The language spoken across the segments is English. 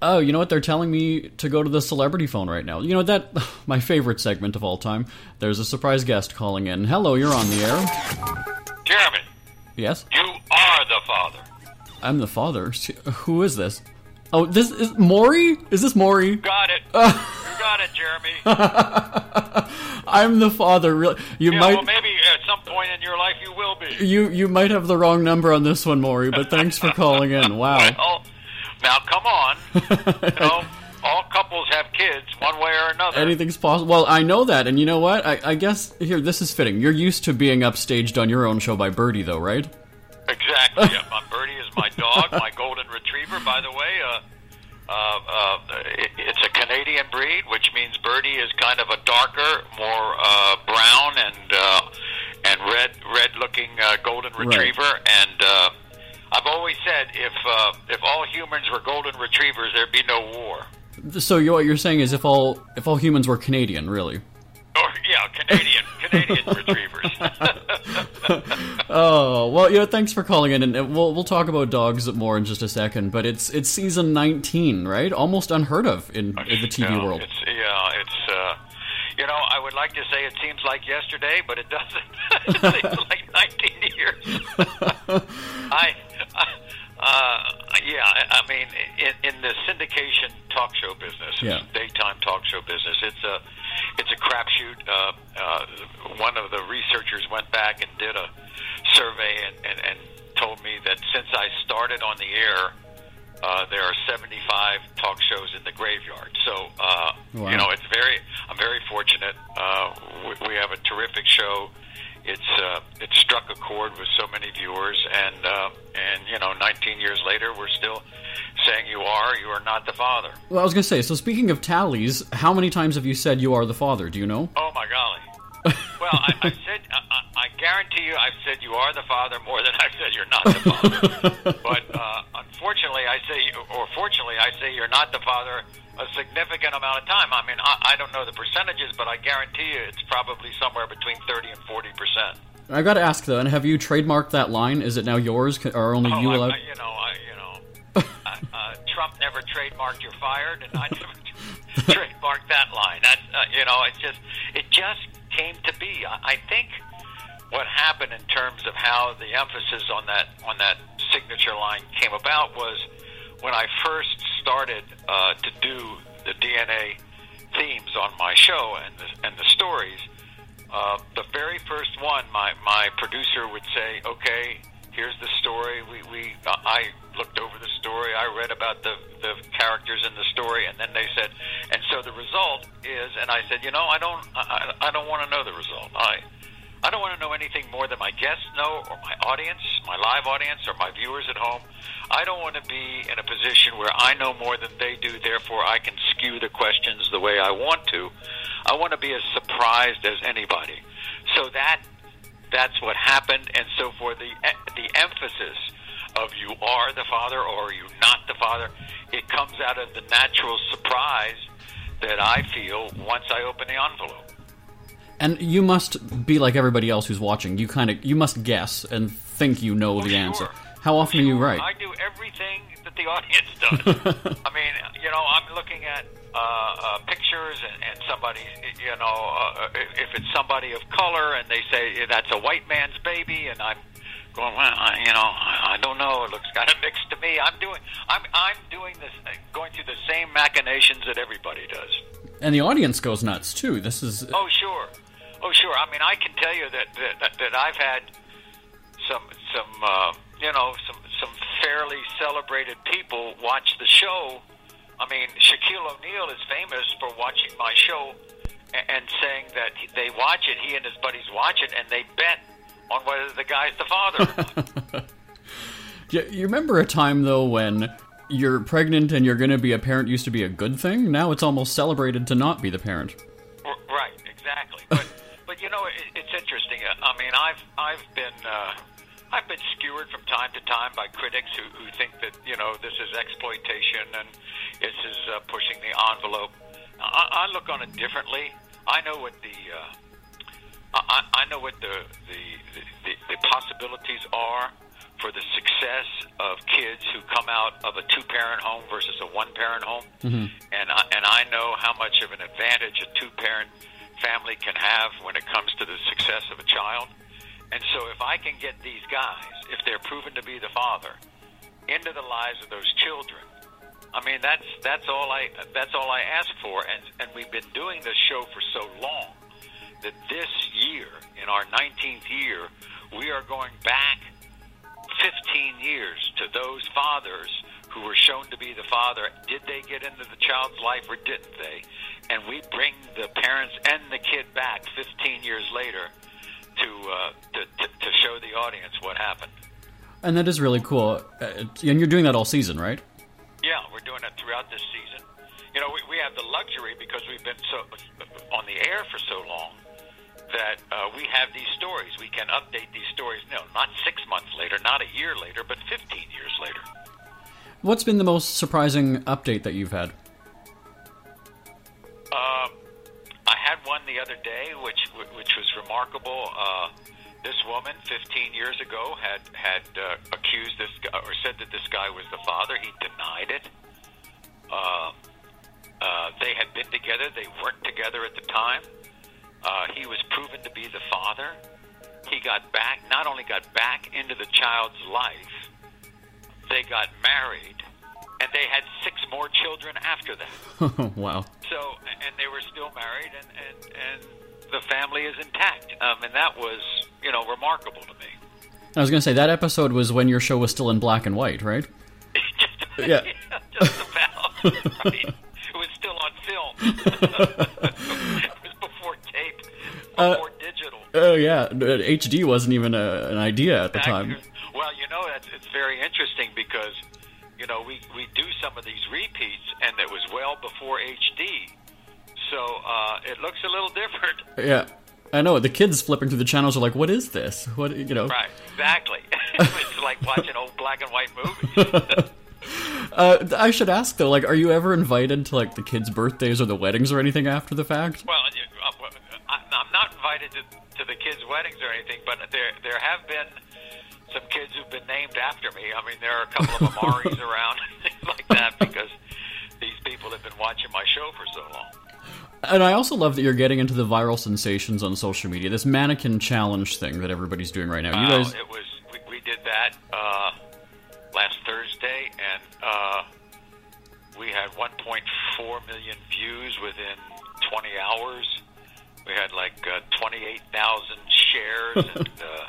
Oh, you know what? They're telling me to go to the celebrity phone right now. You know that my favorite segment of all time. There's a surprise guest calling in. Hello, you're on the air. Jeremy. Yes? You are the father. I'm the father. Who is this? Oh, this is Maury? Is this Maury? Got it. You got it, Jeremy. I'm the father. Really? Well, maybe at some point in your life you will be. You might have the wrong number on this one, Maury, but thanks for calling in. Wow. Well, now come on. All couples have kids one way or another. Anything's possible. Well, I know that, and you know what? I guess, here, this is fitting. You're used to being upstaged on your own show by Birdie, though, right? Exactly. Yeah. Birdie is my dog, my golden retriever, by the way. It's a Canadian breed, which means Birdie is kind of a darker, more brown and red-looking golden retriever. Right. And I've always said if all humans were golden retrievers, there'd be no war. So what you're saying is if all humans were Canadian, really? Oh yeah, Canadian retrievers. Oh well, yeah. Thanks for calling in, and we'll talk about dogs more in just a second. But it's season 19, right? Almost unheard of in the TV world. It's I would like to say it seems like yesterday, but it doesn't. It seems like 19 years. I mean, in the syndication talk show business, daytime talk show business, it's a crapshoot. One of the researchers went back and did a survey and told me that since I started on the air, there are 75 talk shows in the graveyard. So, wow. I'm very fortunate. We have a terrific show. It struck a chord with so many viewers, and 19 years later, we're still saying you are not the father. Well, I was going to say, so speaking of tallies, how many times have you said you are the father? Do you know? Oh, my golly. Well, I guarantee you I've said you are the father more than I've said you're not the father. But fortunately, I say you're not the father a significant amount of time. I mean, I don't know the percentages, but I guarantee you it's probably somewhere between 30 and 40%. I got to ask though, and have you trademarked that line? Is it now yours, or only you allowed? Trump never trademarked "you're fired," and I never trademarked that line. That's it just came to be. I think what happened in terms of how the emphasis on that signature line came about was when I first started to do the DNA themes on my show and the stories. The very first one, my producer would say, "Okay, here's the story." I looked over the story. I read about the characters in the story, and then they said, and so the result is. And I said, I don't want to know the result. I don't want to know anything more than my guests know, or my audience, my live audience, or my viewers at home. I don't want to be in a position where I know more than they do, therefore I can skew the questions the way I want to. I want to be as surprised as anybody. So that's what happened, and so for the emphasis of you are the father or are you not the father, it comes out of the natural surprise that I feel once I open the envelope. And you must be like everybody else who's watching. You must guess and think you know the answer. How often are you right? I do everything that the audience does. I mean, I'm looking at pictures and somebody, if it's somebody of color and they say that's a white man's baby, and I'm going, well, I don't know. It looks kind of mixed to me. I'm doing this, going through the same machinations that everybody does. And the audience goes nuts too. This is. Oh sure. I mean, I can tell you that I've had some fairly celebrated people watch the show. I mean, Shaquille O'Neal is famous for watching my show and saying that they watch it. He and his buddies watch it, and they bet on whether the guy's the father. You remember a time though when you're pregnant and you're going to be a parent used to be a good thing? Now it's almost celebrated to not be the parent. Right, exactly. But it's interesting. I mean, I've been skewered from time to time by critics who think that this is exploitation and this is pushing the envelope. I look on it differently. I know what the possibilities are for the success of kids who come out of a two-parent home versus a one-parent home. Mm-hmm. And I know how much of an advantage a two-parent family can have when it comes to the success of a child. And so if I can get these guys, if they're proven to be the father, into the lives of those children, I mean, that's all I ask for. And we've been doing this show for so long that this year, in our 19th year, we are going back 15 years to those fathers who were shown to be the father. Did they get into the child's life or didn't they? And we bring the parents and the kid back 15 years later to show the audience what happened. And that is really cool. And you're doing that all season, right? Yeah, we're doing it throughout this season. You know, we have the luxury because we've been so on the air for so long that we have these stories. We can update these stories, not 6 months later, not a year later, but 15 years later. What's been the most surprising update that you've had? I had one the other day, which was remarkable. This woman, 15 years ago, had accused this guy, or said that this guy was the father. He denied it. They had been together. They weren't together at the time. He was proven to be the father. He not only got back into the child's life, they got married, and they had 6 more children after that. Wow. So, and they were still married, and the family is intact. And that was, remarkable to me. I was going to say, that episode was when your show was still in black and white, right? Yeah. Just about. Right. It was still on film. It was before tape, before digital. Oh, yeah. HD wasn't even an idea at the time. Well, it's very interesting because, we do some of these repeats, and it was well before HD. So it looks a little different. Yeah. I know. The kids flipping through the channels are like, what is this? What, Right, exactly. It's like watching old black and white movies. I should ask, though, are you ever invited to, the kids' birthdays or the weddings or anything after the fact? Well, I'm not invited to the kids' weddings or anything, but there have been some kids who've been named after me. I mean, there are a couple of Amaris around, things like that, because these people have been watching my show for so long. And I also love that you're getting into the viral sensations on social media, this mannequin challenge thing that everybody's doing right now. You guys... We did that last Thursday, and we had 1.4 million views within 20 hours. We had 28,000 shares and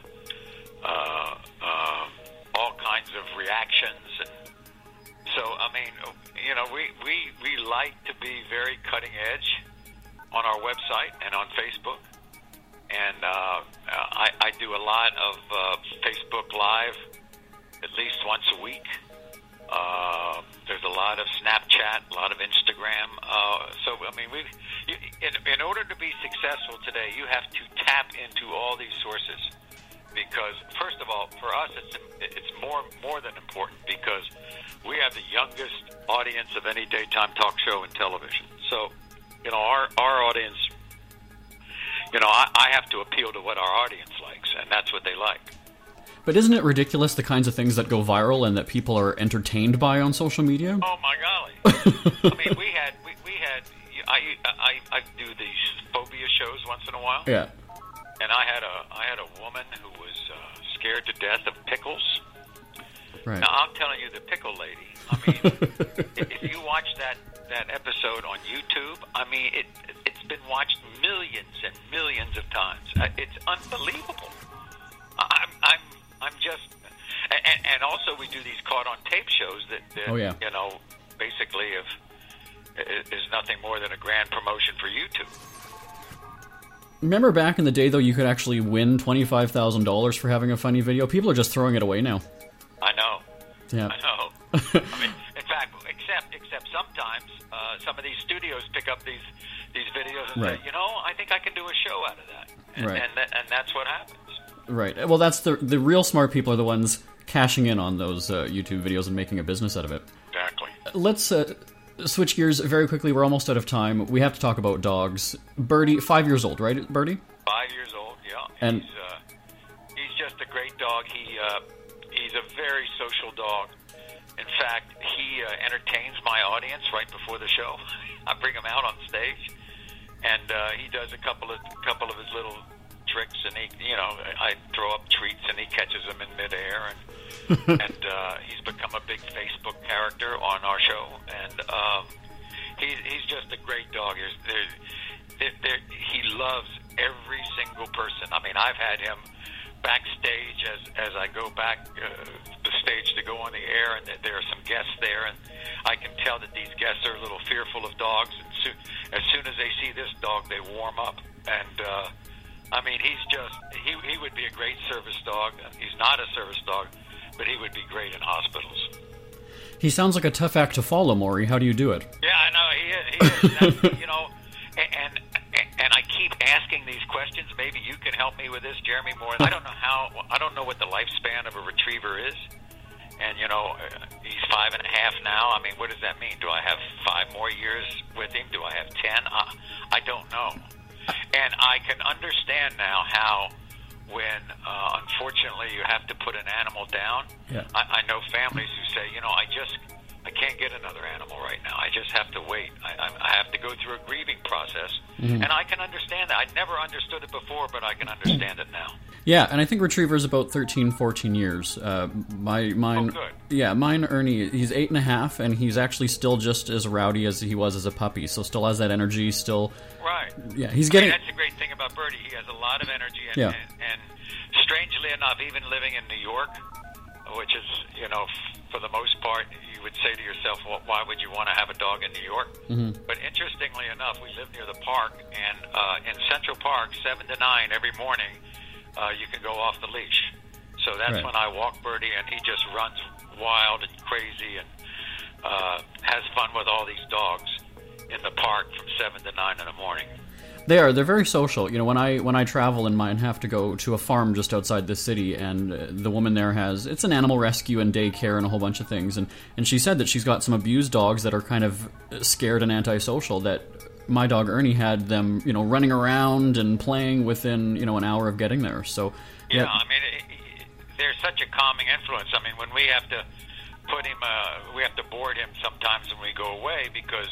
all kinds of reactions. And so, I mean, we like to be very cutting edge on our website and on Facebook. And I do a lot of Facebook Live at least once a week. There's a lot of Snapchat, a lot of Instagram. So, I mean, in order to be successful today, you have to tap into all these sources. Because, first of all, for us, it's more than important because we have the youngest audience of any daytime talk show in television. So, our audience, I have to appeal to what our audience likes, and that's what they like. But isn't it ridiculous, the kinds of things that go viral and that people are entertained by on social media? Oh, my golly. I mean, I do these phobia shows once in a while. Yeah. And I had a woman who was scared to death of pickles. Right. Now, I'm telling you, the pickle lady, I mean, if you watch that episode on YouTube, I mean, it's been watched millions and millions of times. It's unbelievable. I'm just, and also we do these caught on tape shows that oh, yeah. Basically is nothing more than a grand promotion for YouTube. Remember back in the day, though, you could actually win $25,000 for having a funny video? People are just throwing it away now. I know. Yeah. I know. I mean, in fact, except sometimes some of these studios pick up these videos and right. say, I think I can do a show out of that. And, right. and that's what happens. Right. Well, that's the real smart people are the ones cashing in on those YouTube videos and making a business out of it. Exactly. Let's switch gears very quickly. We're almost out of time. We have to talk about dogs. Birdie, 5 years old, right, Birdie? 5 years old, yeah. And he's just a great dog. He's He's a very social dog. In fact, he entertains my audience right before the show. I bring him out on stage, and he does a couple of his little tricks, and I throw up treats, and he catches them in midair, and he's become a big Facebook character on our show, and he's just a great dog. He loves every single person. I mean, I've had him backstage as I go back the stage to go on the air, and there are some guests there, and I can tell that these guests are a little fearful of dogs, and as soon as they see this dog, they warm up, and I mean, he would be a great service dog. He's not a service dog, but he would be great in hospitals. He sounds like a tough act to follow, Maury. How do you do it? Yeah, I know, he is. That's, and I keep asking these questions. Maybe you can help me with this, Jeremy Moore. I don't know what the lifespan of a retriever is. And, he's 5.5 now. I mean, what does that mean? Do I have 5 more years with him? Do I have 10? I don't know. And I can understand now how when, unfortunately, you have to put an animal down. Yeah. I know families who say, I can't get another animal right now. I just have to wait. I have to go through a grieving process. Mm-hmm. And I can understand that. I never understood it before, but I can understand it now. Yeah, and I think Retriever's about 13, 14 years. Mine, oh, good. Yeah, mine, Ernie, he's 8.5, and he's actually still just as rowdy as he was as a puppy, so still has that energy, still... Right. Yeah, he's getting... That's the great thing about Birdie. He has a lot of energy, and strangely enough, even living in New York, which is, for the most part, you would say to yourself, well, why would you want to have a dog in New York? Mm-hmm. But interestingly enough, we live near the park, and in Central Park, 7 to 9 every morning, you can go off the leash. So that's when I walk Birdie, and he just runs wild and crazy and has fun with all these dogs in the park from 7 to 9 in the morning. They're very social. When I travel and mine have to go to a farm just outside the city, and the woman there it's an animal rescue and daycare and a whole bunch of things, and she said that she's got some abused dogs that are kind of scared and antisocial, that my dog Ernie had them, running around and playing within, an hour of getting there. So yeah, I mean, they're such a calming influence. I mean, when we have to put him, we have to board him sometimes when we go away because,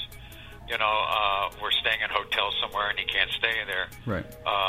we're staying in a hotel somewhere and he can't stay there. Right.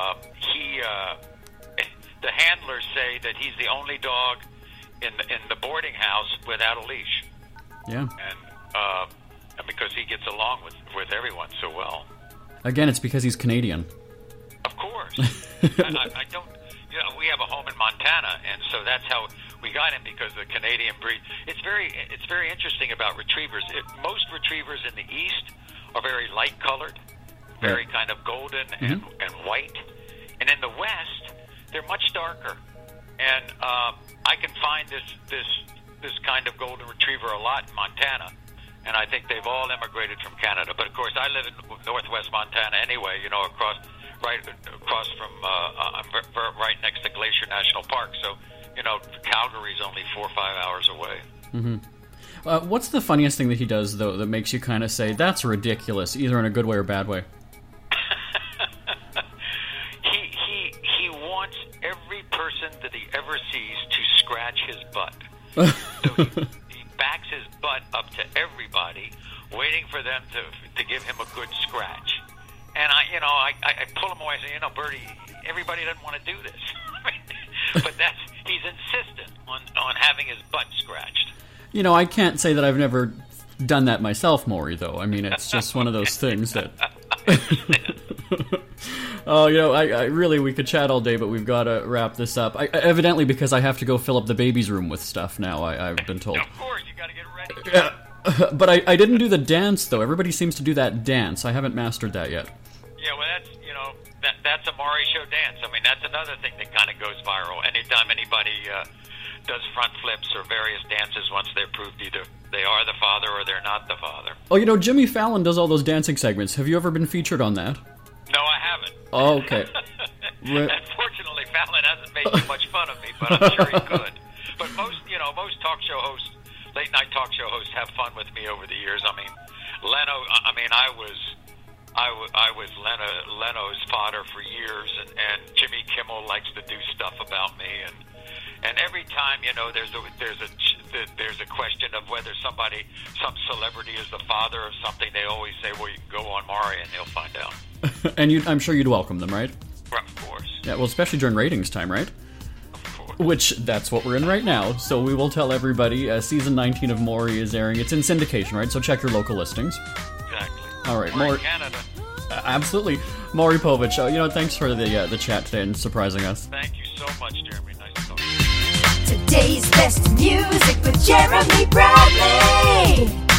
The handlers say that he's the only dog in the boarding house without a leash. Yeah. And because he gets along with everyone so well. Again, it's because he's Canadian. Of course. I don't... we have a home in Montana, and so that's how we got him, because the Canadian breed. It's very interesting about retrievers. Most retrievers in the East are very light-colored, very kind of golden and white. And in the West, they're much darker. And I can find this kind of golden retriever a lot in Montana. And I think they've all immigrated from Canada. But, of course, I live in northwest Montana anyway, right across from, I'm right next to Glacier National Park. So, Calgary's only 4 or 5 hours away. Mm-hmm. What's the funniest thing that he does, though, that makes you kind of say, that's ridiculous, either in a good way or bad way? He wants every person that he ever sees to scratch his butt. So he backs his butt up to everybody, waiting for them to give him a good scratch. And I pull him away and say, Birdie, everybody doesn't want to do this. But he's insistent on having his butt scratched. I can't say that I've never done that myself, Maury, though. I mean, it's just one of those things that... Oh, I really, we could chat all day, but we've got to wrap this up. Evidently, because I have to go fill up the baby's room with stuff now, I've been told. Of course, you got to get ready. But I didn't do the dance, though. Everybody seems to do that dance. I haven't mastered that yet. Yeah, well, that's a Maury Show dance. I mean, that's another thing that kind of goes viral. Anytime anybody does front flips or various dances, once they're proved either they are the father or they're not the father. Oh, Jimmy Fallon does all those dancing segments. Have you ever been featured on that? No, I haven't. Oh, okay. Unfortunately, Fallon hasn't made too much fun of me, but I'm sure he could. But most talk show hosts, late night talk show hosts, have fun with me over the years. I mean, Leno. I mean, I was Leno's fodder for years, and Jimmy Kimmel likes to do stuff about me, and And every time, there's a question of whether some celebrity is the father of something, they always say, well, you can go on Maury and you'll find out. And I'm sure you'd welcome them, right? Of course. Yeah, well, especially during ratings time, right? Of course. Which, that's what we're in right now. So we will tell everybody, season 19 of Maury is airing. It's in syndication, right? So check your local listings. Exactly. All right, We're in Canada. Absolutely. Maury Povich, thanks for the chat today and surprising us. Thank you so much, Jeremy. Nice to talk to you. Today's best music with Jeremy Bradley.